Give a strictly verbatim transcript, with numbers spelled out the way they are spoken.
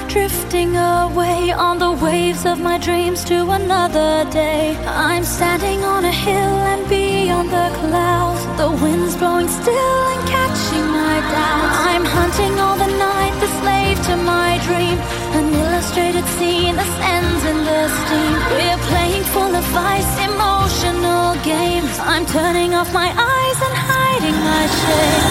drifting away on the waves of my dreams to another day. I'm standing on a hill and beyond the clouds, the wind's blowing still and catching my doubts. I'm hunting all the night, the slave to my dream, an illustrated scene that ends in the steam. We're playing full of vice, emotional games. I'm turning off my eyes and hiding my shame.